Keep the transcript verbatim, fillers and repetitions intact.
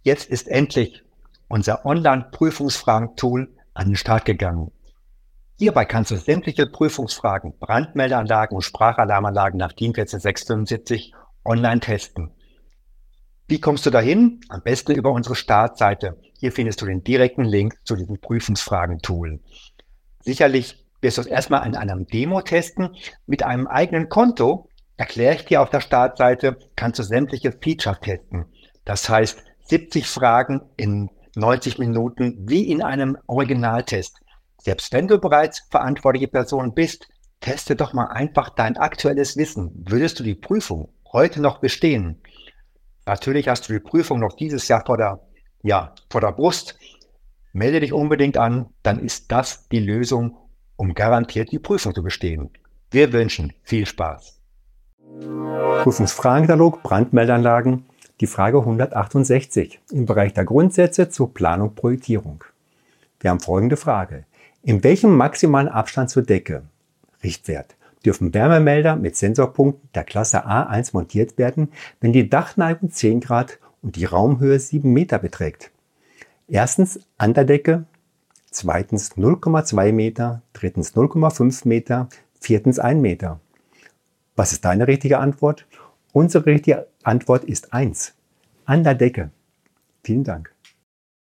Jetzt ist endlich unser Online-Prüfungsfragen-Tool an den Start gegangen. Hierbei kannst du sämtliche Prüfungsfragen, Brandmeldeanlagen und Sprachalarmanlagen nach DIN vierzehn sechs fünfundsiebzig online testen. Wie kommst du dahin? Am besten über unsere Startseite. Hier findest du den direkten Link zu diesem Prüfungsfragen-Tool. Sicherlich wirst du es erstmal in einem Demo testen. Mit einem eigenen Konto, erkläre ich dir auf der Startseite, kannst du sämtliche Features testen. Das heißt, siebzig Fragen in neunzig Minuten wie in einem Originaltest. Selbst wenn du bereits verantwortliche Person bist, teste doch mal einfach dein aktuelles Wissen. Würdest du die Prüfung heute noch bestehen? Natürlich hast du die Prüfung noch dieses Jahr vor der, ja, vor der Brust. Melde dich unbedingt an, dann ist das die Lösung, um garantiert die Prüfung zu bestehen. Wir wünschen viel Spaß. Prüfungsfragenkatalog Brandmeldeanlagen, die Frage hundertachtundsechzig im Bereich der Grundsätze zur Planung und Projektierung. Wir haben folgende Frage. In welchem maximalen Abstand zur Decke, Richtwert, dürfen Wärmemelder mit Sensorpunkten der Klasse A eins montiert werden, wenn die Dachneigung zehn Grad und die Raumhöhe sieben Meter beträgt? Erstens an der Decke, zweitens null Komma zwei Meter, drittens null Komma fünf Meter, viertens ein Meter. Was ist deine richtige Antwort? Unsere richtige Antwort ist eins. An der Decke. Vielen Dank.